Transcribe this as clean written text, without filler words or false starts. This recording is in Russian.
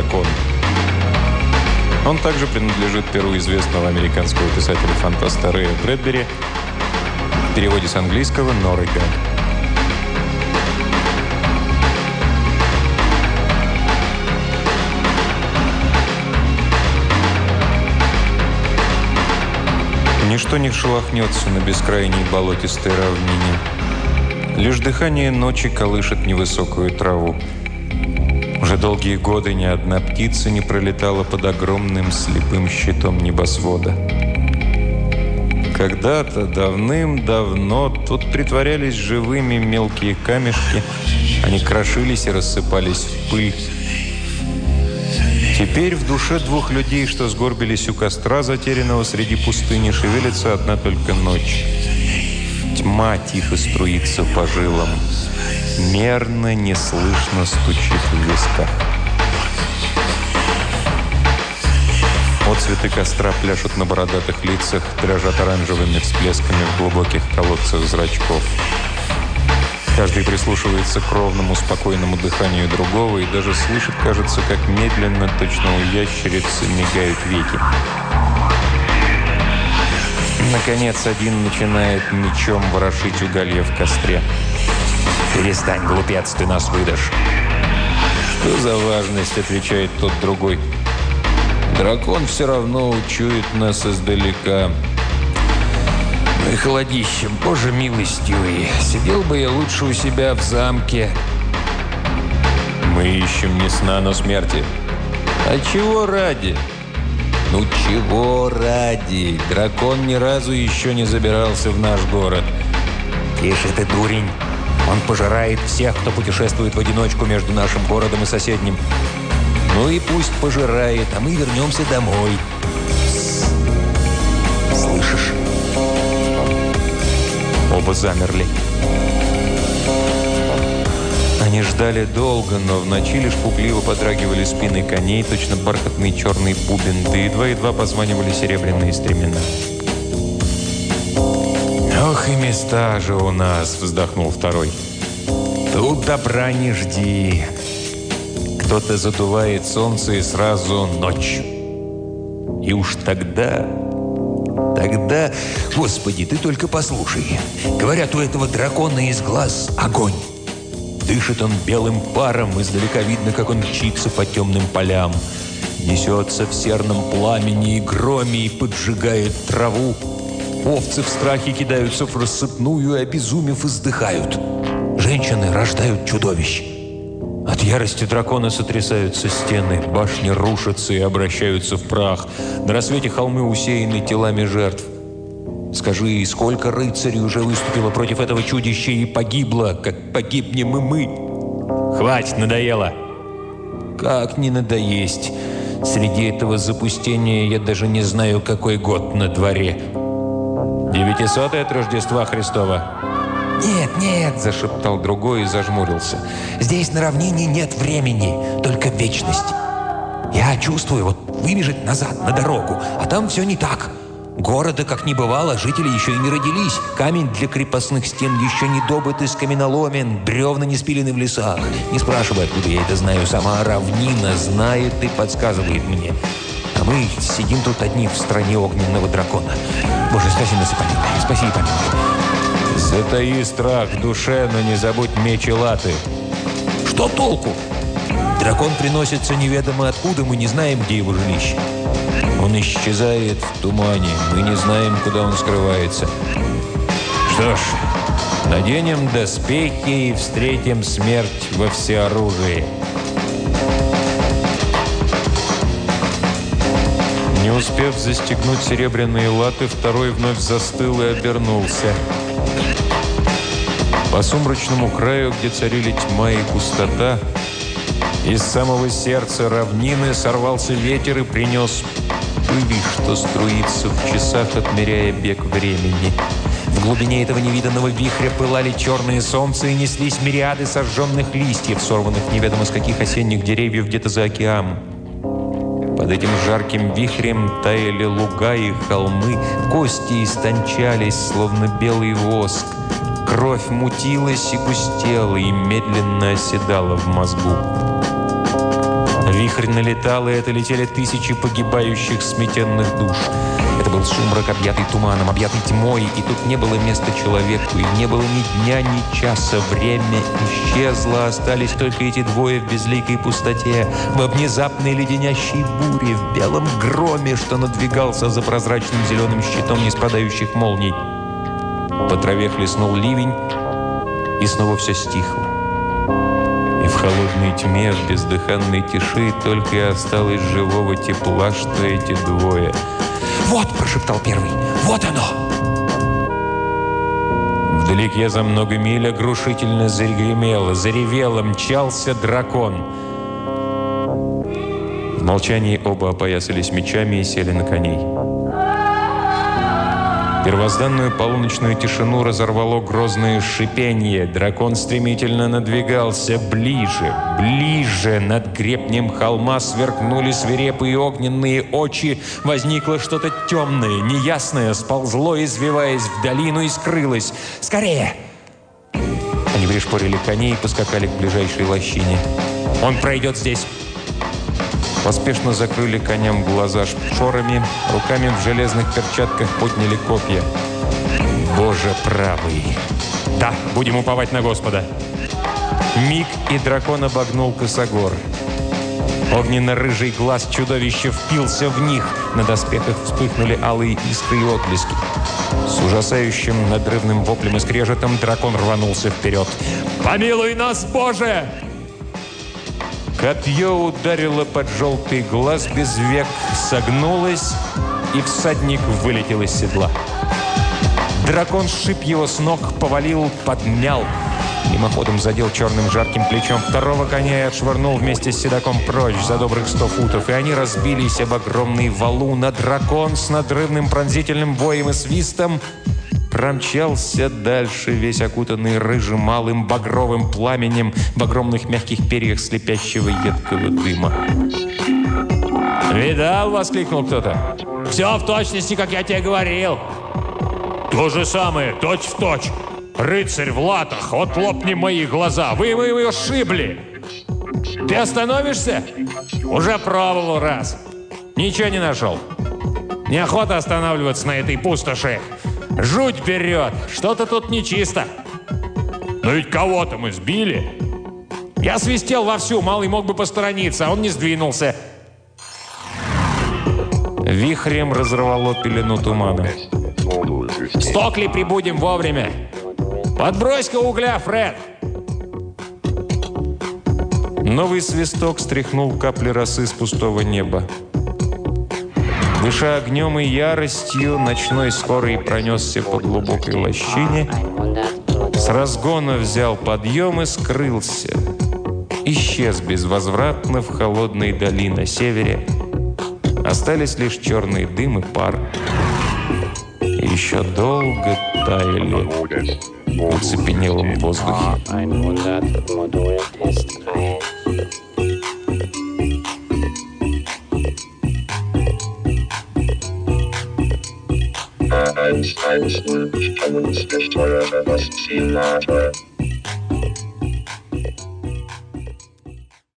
«Дракон». Он также принадлежит перу известного американского писателя-фантаста Рэя Брэдбери в переводе с английского «Норрига». Ничто не шелохнется на бескрайней болотистой равнине. Лишь дыхание ночи колышет невысокую траву. Уже долгие годы ни одна птица не пролетала под огромным слепым щитом небосвода. Когда-то, давным-давно, тут притворялись живыми мелкие камешки. Они крошились и рассыпались в пыль. Теперь в душе двух людей, что сгорбились у костра, затерянного среди пустыни, шевелится одна только ночь. Тьма тихо струится по жилам. Мерно, неслышно стучит в висках. Отцветы костра пляшут на бородатых лицах, дрожат оранжевыми всплесками в глубоких колодцах зрачков. Каждый прислушивается к ровному, спокойному дыханию другого и даже слышит, кажется, как медленно, точно у ящерицы, мигают веки. Наконец, один начинает мечом ворошить уголья в костре. «Перестань, глупец, ты нас выдашь!» «Что за важность?» — отвечает тот другой. «Дракон все равно учует нас издалека». «Ну и холодищем, боже милостивый! Сидел бы я лучше у себя в замке». «Мы ищем не сна, но смерти». «А чего ради?» «Ну чего ради? Дракон ни разу еще не забирался в наш город». «Тише ты, дурень! Он пожирает всех, кто путешествует в одиночку между нашим городом и соседним». «Ну и пусть пожирает, а мы вернемся домой». «Слышишь?» Оба замерли. Они ждали долго, но в ночи лишь пугливо подрагивали спины коней, точно бархатный черный бубен, да едва-едва позванивали серебряные стремена. «Ох и места же у нас!» — вздохнул второй. «Тут добра не жди. Кто-то задувает солнце и сразу ночь. И уж тогда... Господи, ты только послушай. Говорят, у этого дракона из глаз огонь. Дышит он белым паром, издалека видно, как он мчится по темным полям. Несется в серном пламени и громе и поджигает траву. Овцы в страхе кидаются в рассыпную и, обезумев, издыхают. Женщины рождают чудовищ. От ярости дракона сотрясаются стены, башни рушатся и обращаются в прах. На рассвете холмы усеяны телами жертв. Скажи, сколько рыцарей уже выступило против этого чудища и погибло, как погибнем и мы? Хватит, надоело. Как не надоесть? Среди этого запустения я даже не знаю, какой год на дворе. 900-й от Рождества Христова. «Нет, нет!» – зашептал другой и зажмурился. «Здесь на равнине нет времени, только вечность. Я чувствую, вот выбежать назад, на дорогу, а там все не так. Города как не бывало, жители еще и не родились. Камень для крепостных стен еще не добыт из каменоломен, бревна не спилены в лесах. Не спрашивай, откуда я это знаю, сама равнина знает и подсказывает мне. А мы сидим тут одни в стране огненного дракона. Боже, спаси нас и помилуй, спаси и помилуй». «Затаи страх в душе, но не забудь меч и латы». «Что толку? Дракон приносится неведомо откуда, мы не знаем, где его жилище. Он исчезает в тумане, мы не знаем, куда он скрывается. Что ж, наденем доспехи и встретим смерть во всеоружии». Не успев застегнуть серебряные латы, второй вновь застыл и обернулся. По сумрачному краю, где царили тьма и пустота, из самого сердца равнины сорвался ветер и принес пыли, что струится в часах, отмеряя бег времени. В глубине этого невиданного вихря пылали черные солнца и неслись мириады сожженных листьев, сорванных неведомо с каких осенних деревьев где-то за океаном. Под этим жарким вихрем таяли луга и холмы, кости истончались, словно белый воск. Кровь мутилась и густела, и медленно оседала в мозгу. Вихрь налетал, и это летели тысячи погибающих сметенных душ. Это был сумрак, объятый туманом, объятый тьмой, и тут не было места человеку, и не было ни дня, ни часа. Время исчезло, остались только эти двое в безликой пустоте, в внезапной леденящей буре, в белом громе, что надвигался за прозрачным зеленым щитом неспадающих молний. По траве хлестнул ливень, и снова все стихло. И в холодной тьме, в бездыханной тиши только и осталось живого тепла, что эти двое. «Вот!» – прошептал первый. «Вот оно!» Вдалеке за много миль оглушительно загремело, заревело, мчался дракон. В молчании оба опоясались мечами и сели на коней. Первозданную полуночную тишину разорвало грозное шипение. Дракон стремительно надвигался ближе, ближе. Над гребнем холма сверкнули свирепые огненные очи. Возникло что-то темное, неясное, сползло, извиваясь в долину, и скрылось. «Скорее!» Они пришпорили коней и поскакали к ближайшей лощине. «Он пройдет здесь!» Поспешно закрыли коням глаза шорами, руками в железных перчатках подняли копья. «Боже правый! Да, будем уповать на Господа!» Миг, и дракон обогнул косогор. Огненно-рыжий глаз чудовища впился в них. На доспехах вспыхнули алые искры и отблески. С ужасающим надрывным воплем и скрежетом дракон рванулся вперед. «Помилуй нас, Боже!» Копье ударило под желтый глаз, без век согнулось, и всадник вылетел из седла. Дракон сшиб его с ног, повалил, подмял. Мимоходом задел черным жарким плечом второго коня и отшвырнул вместе с седаком прочь за добрых 100 футов, и они разбились об огромный валун, а дракон с надрывным пронзительным воем и свистом промчался дальше, весь окутанный рыжим малым багровым пламенем в огромных мягких перьях слепящего едкого дыма. «Видал?» — воскликнул кто-то. «Все в точности, как я тебе говорил». «То же самое, точь-в-точь. Рыцарь в латах, вот лопни мои глаза. Вы его сшибли. Ты остановишься? Уже пробовал раз. Ничего не нашел. Неохота останавливаться на этой пустоши. Жуть берет. Что-то тут нечисто. Но ведь кого-то мы сбили. Я свистел вовсю, малый мог бы посторониться, а он не сдвинулся». Вихрем разорвало пелену тумана. «Стокли прибудем вовремя. Подбрось-ка угля, Фред!» Новый свисток стряхнул капли росы с пустого неба. Дыша огнем и яростью, ночной скорый пронесся по глубокой лощине, с разгона взял подъем и скрылся. Исчез безвозвратно в холодной дали на севере. Остались лишь черный дым и пар. И еще долго таяли в оцепенелом воздухе. A110 spannungsgesteuerte Oszillator.